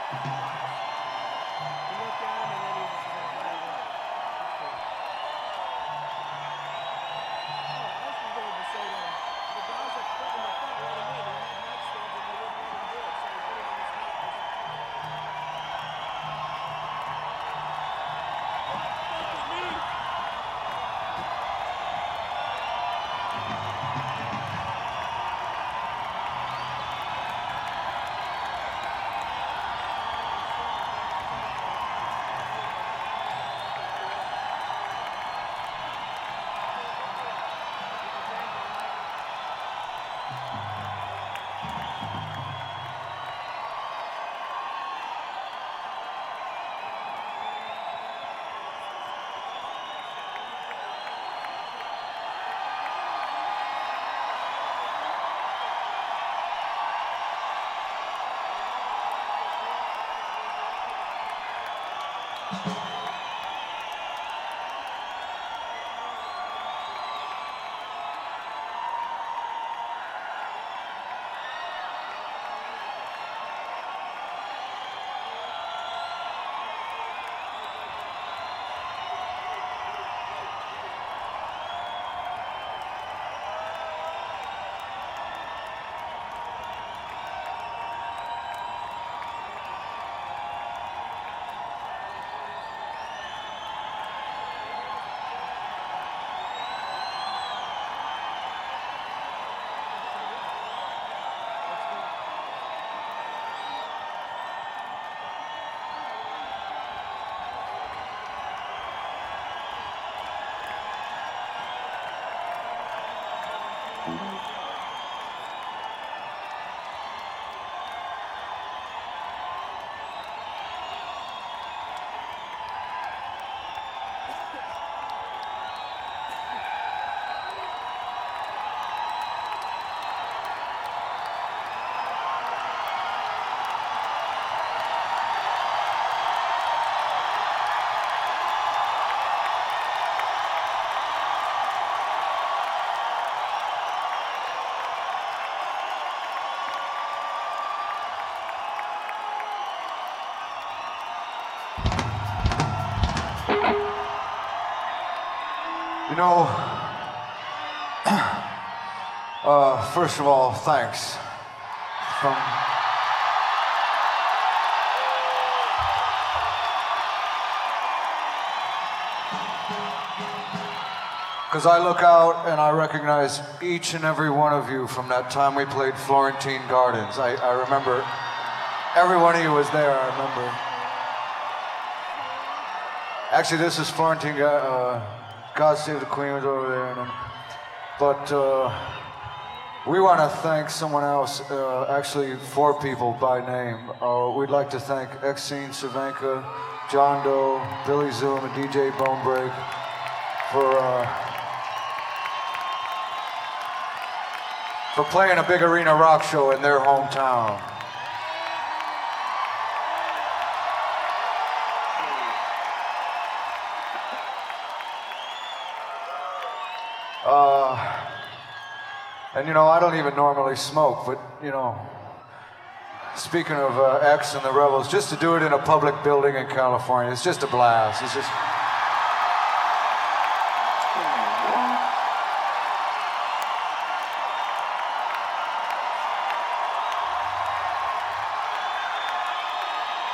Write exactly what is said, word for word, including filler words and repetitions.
You know, uh, first of all, thanks. From Because I look out and I recognize each and every one of you from that time we played Florentine Gardens. I, I remember every one of you was there, I remember. Actually, this is Florentine, uh, God Save the Queen was over there. And then, but uh, we want to thank someone else, uh, actually four people by name. Uh, we'd like to thank Exene Cervenka, John Doe, Billy Zoom, and D J Bonebreak for uh, for playing a big arena rock show in their hometown. Uh, and you know, I don't even normally smoke, but you know, speaking of uh, X and the Rebels, just to do it in a public building in California, it's just a blast. It's just.